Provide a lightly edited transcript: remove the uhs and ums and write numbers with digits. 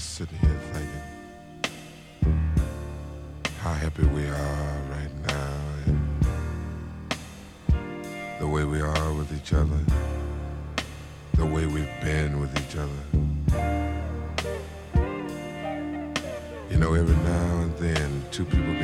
just sitting here thinking how happy we are right now and the way we are with each other, the way we've been with each other. You know, every now and then two people